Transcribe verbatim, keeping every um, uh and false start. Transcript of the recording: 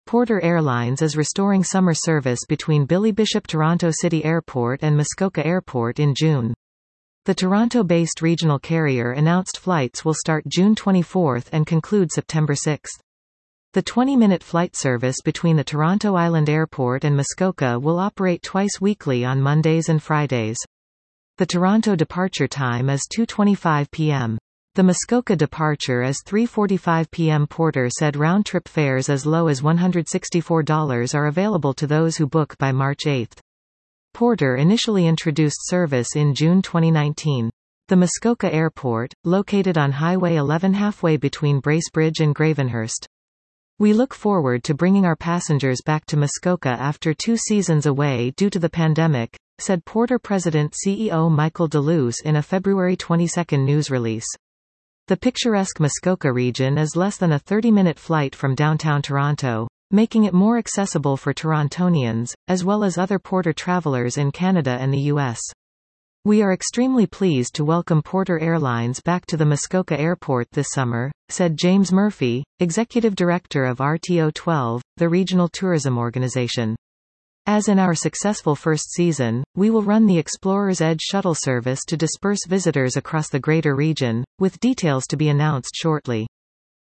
Porter Airlines is restoring summer service between Billy Bishop Toronto City Airport and Muskoka Airport in June. The Toronto-based regional carrier announced flights will start June twenty-fourth and conclude September sixth. The twenty-minute flight service between the Toronto Island Airport and Muskoka will operate twice weekly on Mondays and Fridays. The Toronto departure time is two twenty-five p m The Muskoka departure is three forty-five p m Porter said round-trip fares as low as one hundred sixty-four dollars are available to those who book by March eighth. Porter initially introduced service in June twenty nineteen. The Muskoka Airport, located on Highway eleven halfway between Bracebridge and Gravenhurst. We look forward to bringing our passengers back to Muskoka after two seasons away due to the pandemic, said Porter President C E O Michael DeLuce in a February twenty-second news release. The picturesque Muskoka region is less than a thirty-minute flight from downtown Toronto, making it more accessible for Torontonians, as well as other Porter travelers in Canada and the U S. We are extremely pleased to welcome Porter Airlines back to the Muskoka Airport this summer, said James Murphy, Executive Director of R T O twelve, the regional tourism organization. As in our successful first season, we will run the Explorer's Edge shuttle service to disperse visitors across the greater region, with details to be announced shortly.